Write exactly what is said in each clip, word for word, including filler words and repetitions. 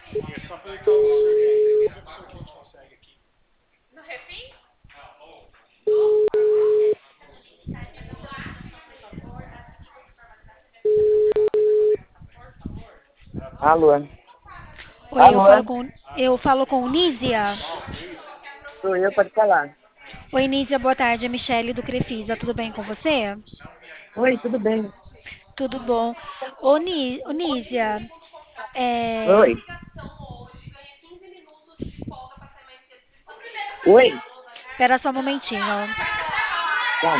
É só apertar o sorvete aqui. Vamos ver se a gente consegue aqui. Alô? Alô? Oi, eu falo Alô? com eu falo com Nízia. Sou eu, pode falar. Oi, Nízia, boa tarde. É Michele do Crefisa. Tudo bem com você? Oi, tudo bem? Tudo bom. Ô, Ní, ô Nízia, é... Oi? Oi? Espera só um momentinho. Tá.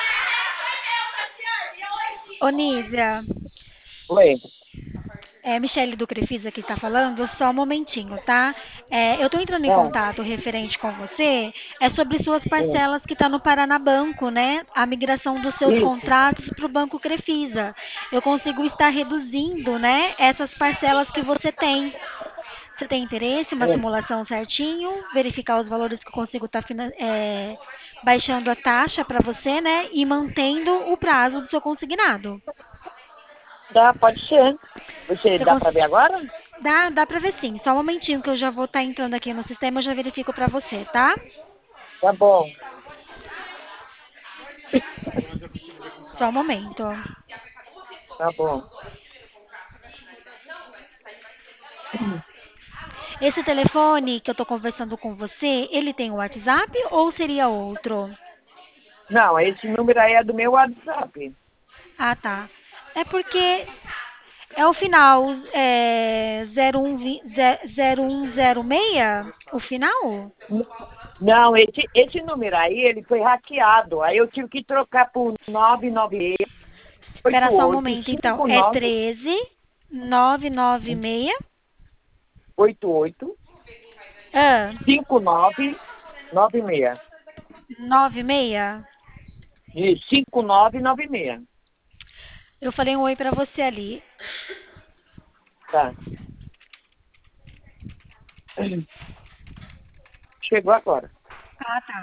Ô, Nízia, Oi? é Michele do Crefisa que está falando. Só um momentinho, tá? É, eu estou entrando em Ah, contato referente com você. É sobre suas é. parcelas que estão no Paranabanco, né? A migração dos seus Isso. contratos para o Banco Crefisa. Eu consigo estar reduzindo, né? Essas parcelas que você tem. Você tem interesse, uma É. simulação certinho, verificar os valores que eu consigo estar baixando a taxa para você, né? E mantendo o prazo do seu consignado. Tá, pode ser. Você Você dá cons- pra ver agora? Dá, dá para ver sim. Só um momentinho que eu já vou estar entrando aqui no sistema, eu já verifico para você, tá? Tá bom. Pelo menos eu consigo ver com Só um calma. momento. Tá bom. Esse telefone que eu estou conversando com você, ele tem o WhatsApp ou seria outro? Não, esse número aí é do meu WhatsApp. Ah, tá. É porque é o final é, zero um vi- ze- zero um zero seis, o final? N- Não, esse, esse número aí, ele foi hackeado. Aí eu tive que trocar por nove nove oito Espera só um oito momento, então. cinco É nove treze nove nove seis oito oito ah, cinco nove nove seis. nove seis. Isso, cinco nove nove seis. Eu falei um oi pra você ali. Tá. Chegou agora. Ah, tá.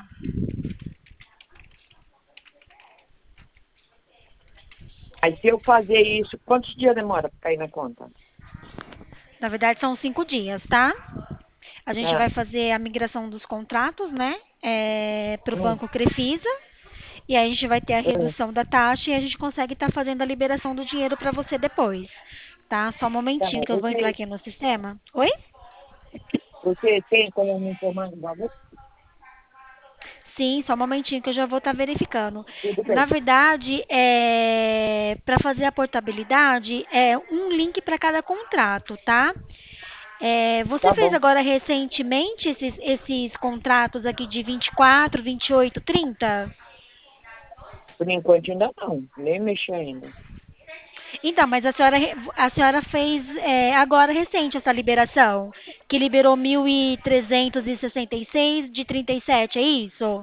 Aí se eu fazer isso, quantos dias demora para cair na conta? Na verdade, são cinco dias, tá? A gente Ah, vai fazer a migração dos contratos, né? É, para o hum, Banco Crefisa. E aí a gente vai ter a hum, redução da taxa e a gente consegue estar fazendo a liberação do dinheiro para você depois. Tá? Só um tá. momentinho que eu vou entrar Você, aqui no sistema. Oi? você tem como me informar do valor? Sim, só um momentinho que eu já vou estar verificando. Tudo Na bem. verdade, é, para fazer a portabilidade, é um link para cada contrato, tá? É, você Tá fez bom. agora recentemente esses, esses contratos aqui de vinte e quatro, vinte e oito, trinta? Por enquanto ainda não. Nem mexi ainda. Então, mas a senhora, re- a senhora fez é, agora recente essa liberação, que liberou mil trezentos e sessenta e seis de trinta e sete, é isso?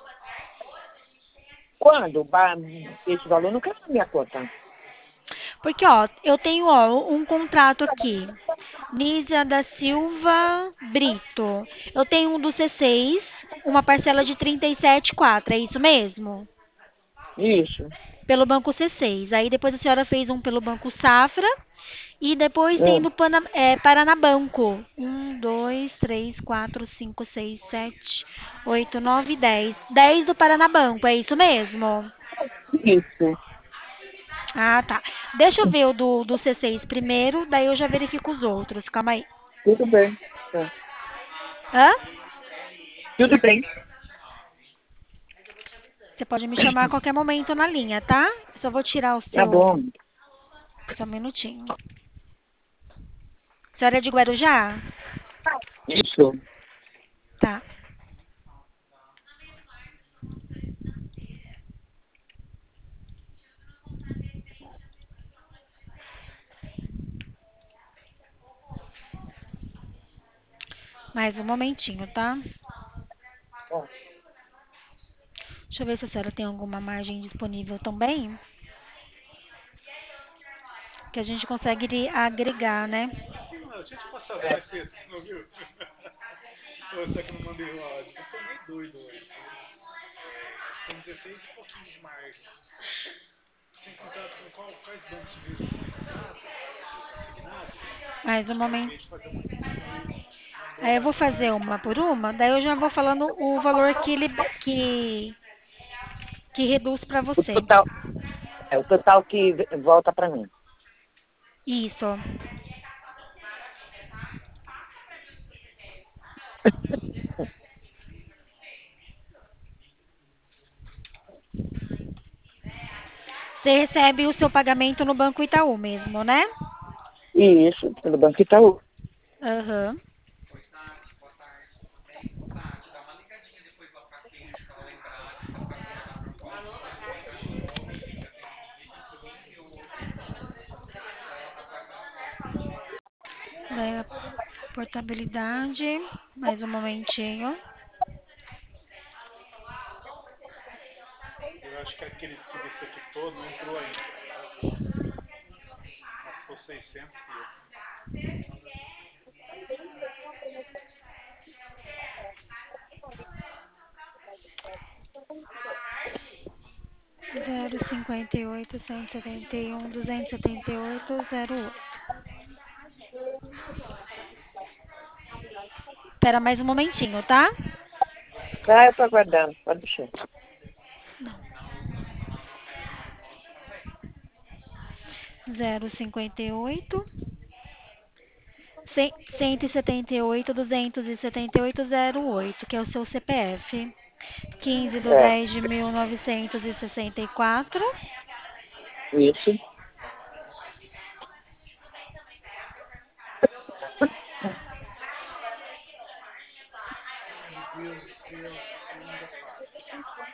Quando? Ba- Esse valor não caiu na minha conta. Porque, ó, eu tenho, ó, um contrato aqui. Nízia da Silva Brito. Eu tenho um do C seis, uma parcela de trinta e sete vírgula quatro, é isso mesmo? Isso. Pelo Banco C seis. Aí depois a senhora fez um pelo Banco Safra e depois tem É. no Pana, é, Paranabanco. Um, dois, três, quatro, cinco, seis, sete, oito, nove, dez. Dez do Paranabanco, é isso mesmo? Isso. Ah, tá. Deixa eu ver o do, do C seis primeiro, daí eu já verifico os outros. Calma aí. Tudo bem. Tá. Hã? Tudo bem. Você pode me chamar a qualquer momento na linha, tá? Só vou tirar o Tá seu. bom. Só um minutinho. A senhora é de Guarujá? Isso. Tá. Mais um momentinho, tá? Ó, Deixa eu ver se a senhora tem alguma margem disponível também, que a gente consegue lhe agregar, né? Ah, deixa eu te passar as tarjetas, você não viu? Ô, só que eu não mandei o áudio. Eu tô meio doido hoje, sabe? É, são dezesseis e pouquinho de margem. Tem contato com qual, quais bancos mesmo que tem contato? Está assignado? Mais um Para de momento. repente fazer uma, uma, uma Aí eu boa vou fazer análise. uma por uma, daí eu já vou falando o valor que ele que, que reduz para O você. total, é o total que volta para mim. Isso. Você recebe o seu pagamento no Banco Itaú mesmo, né? E isso, pelo Banco Itaú. Aham. Daí a portabilidade. Mais um momentinho. Eu acho que aquele que você detectou não entrou ainda. Gastou seiscentos e eu. Zero cinquenta e oito, cento e setenta e um, duzentos e setenta e oito, zero oito. Espera mais um momentinho, tá? Ah, eu tô aguardando, pode deixar. Zero cinquenta e oito, cento e setenta e oito, duzentos e setenta e oito, zero oito, que é o seu C P F. quinze de É, dez de mil novecentos e sessenta e quatro. isso. Meu Deus do céu, que segunda fase.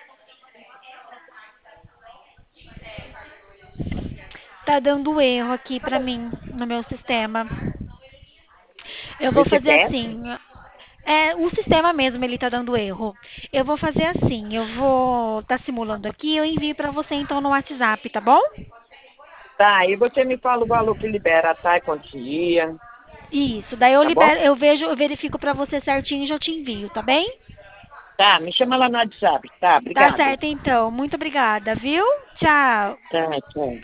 Tá dando erro aqui pra mim no meu sistema. Eu vou Esse fazer C P F? assim. É, o sistema mesmo ele tá dando erro. Eu vou fazer assim, eu vou tá simulando aqui, eu envio pra você então no WhatsApp, tá bom? Tá, e você me fala o valor que libera, tá? E quantos dias, Isso, daí eu tá bom? libero, eu vejo, eu verifico pra você certinho e já te envio, tá bem? Tá, me chama lá no WhatsApp. Tá, Tá obrigado. certo então. Muito obrigada, viu? Tchau. Tá, tchau.